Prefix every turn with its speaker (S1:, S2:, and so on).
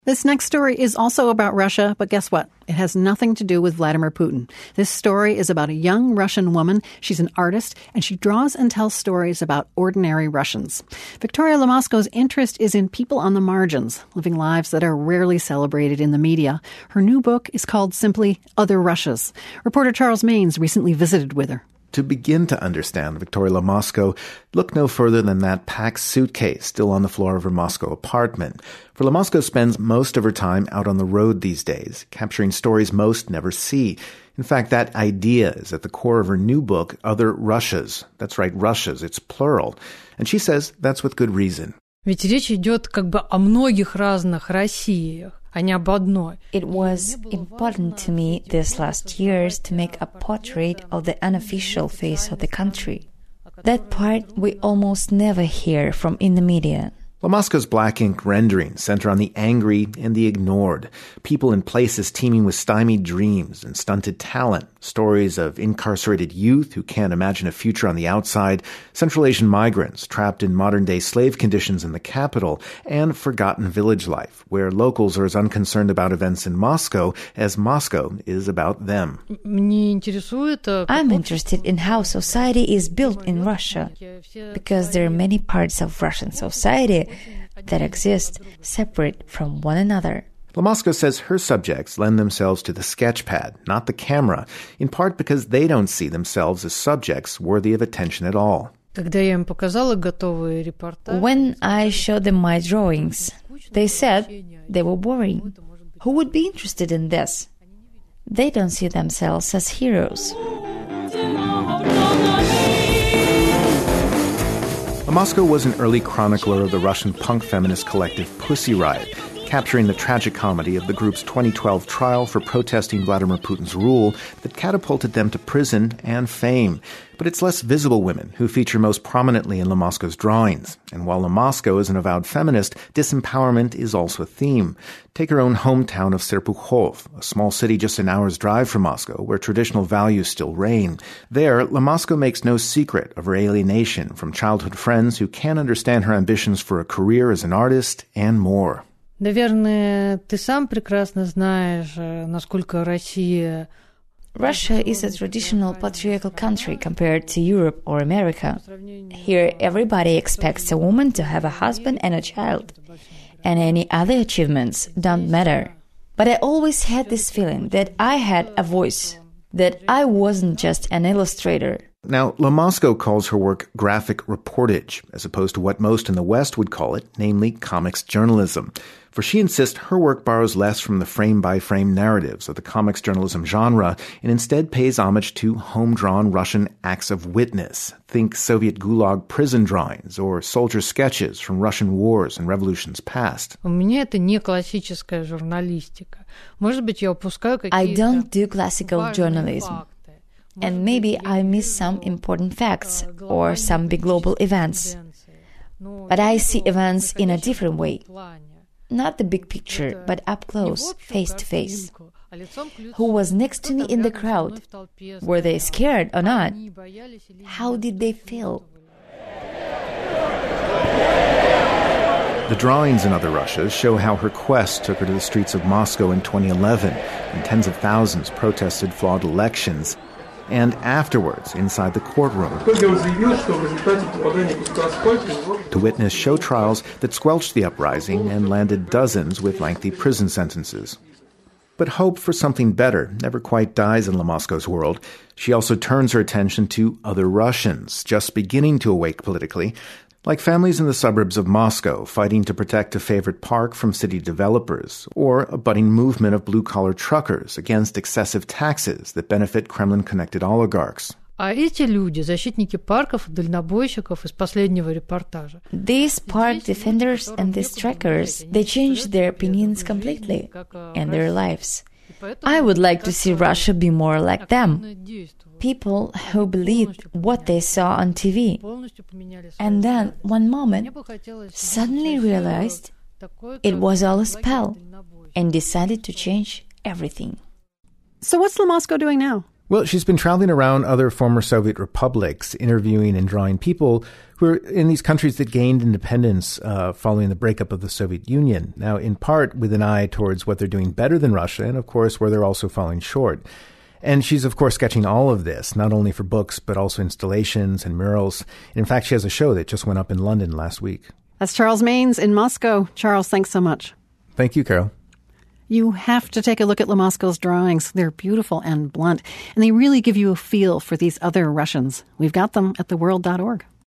S1: This next story is also about Russia, but guess what? It has nothing to do with Vladimir Putin. This story is about a young Russian woman. She's an artist, and she draws and tells stories about ordinary Russians. Victoria Lamasco's interest is in people on the margins, living lives that are rarely celebrated in the media. Her new book is called simply Other Russias. Reporter Charles Maines recently visited with her.
S2: To begin to understand Victoria Lamasco, look no further than that packed suitcase still on the floor of her Moscow apartment. For Lamasco spends most of her time out on the road these days, capturing stories most never see. In fact, that idea is at the core of her new book, Other Russias. That's right, Russias, it's plural. And she says that's with good reason.
S3: Ведь речь идет как бы о многих разных Россиях.
S4: It was important to me these last years to make a portrait of the unofficial face of the country. That part we almost never hear from in the media.
S2: Lamasco's black ink renderings center on the angry and the ignored, people in places teeming with stymied dreams and stunted talent, stories of incarcerated youth who can't imagine a future on the outside, Central Asian migrants trapped in modern-day slave conditions in the capital, and forgotten village life, where locals are as unconcerned about events in Moscow as Moscow is about them.
S4: I'm interested in how society is built in Russia, because there are many parts of Russian society that exist separate from one another.
S2: Lamasco says her subjects lend themselves to the sketchpad, not the camera, in part because they don't see themselves as subjects worthy of attention at all.
S4: When I showed them my drawings, they said they were boring. Who would be interested in this? They don't see themselves as heroes.
S2: Lamasco was an early chronicler of the Russian punk feminist collective Pussy Riot, capturing the tragic comedy of the group's 2012 trial for protesting Vladimir Putin's rule that catapulted them to prison and fame. But it's less visible women who feature most prominently in Lamasco's drawings. And while Lamasco is an avowed feminist, disempowerment is also a theme. Take her own hometown of Serpukhov, a small city just an hour's drive from Moscow, where traditional values still reign. There, Lamasco makes no secret of her alienation from childhood friends who can't understand her ambitions for a career as an artist and more.
S3: Наверное, ты сам прекрасно знаешь, насколько Россия...
S4: Russia is a traditional patriarchal country compared to Europe or America. Here, everybody expects a woman to have a husband and a child, and any other achievements don't matter. But I always had this feeling that I had a voice, that I wasn't just an illustrator.
S2: Now, Lamasco calls her work graphic reportage, as opposed to what most in the West would call it, namely comics journalism. For she insists her work borrows less from the frame-by-frame narratives of the comics journalism genre and instead pays homage to home-drawn Russian acts of witness. Think Soviet Gulag prison drawings or soldier sketches from Russian wars and revolutions past.
S3: У меня это не классическая журналистика. Может быть, я упускаю какие-то...
S4: I don't do classical journalism. And maybe I miss some important facts or some big global events. But I see events in a different way. Not the big picture, but up close, face to face. Who was next to me in the crowd? Were they scared or not? How did they feel?
S2: The drawings in Other Russias show how her quest took her to the streets of Moscow in 2011, when tens of thousands protested flawed elections, and afterwards inside the courtroom to witness show trials that squelched the uprising and landed dozens with lengthy prison sentences. But hope for something better never quite dies in Lamasco's world. She also turns her attention to other Russians just beginning to awake politically, like families in the suburbs of Moscow fighting to protect a favorite park from city developers, or a budding movement of blue-collar truckers against excessive taxes that benefit Kremlin-connected oligarchs.
S3: А эти люди, защитники парков и дальнобойщиков из последнего репортажа.
S4: These park defenders and these trackers, they changed their opinions completely and their lives. I would like to see Russia be more like them. People who believed what they saw on TV. And then, one moment, suddenly realized it was all a spell and decided to change everything.
S1: So what's Lamasco doing now?
S2: Well, she's been traveling around other former Soviet republics, interviewing and drawing people who are in these countries that gained independence following the breakup of the Soviet Union. Now, in part with an eye towards what they're doing better than Russia, and of course, where they're also falling short. And she's, of course, sketching all of this, not only for books, but also installations and murals. In fact, she has a show that just went up in London last week.
S1: That's Charles Maynes in Moscow. Charles, thanks so much.
S2: Thank you, Carol.
S1: You have to take a look at Lamasco's drawings. They're beautiful and blunt, and they really give you a feel for these other Russians. We've got them at theworld.org.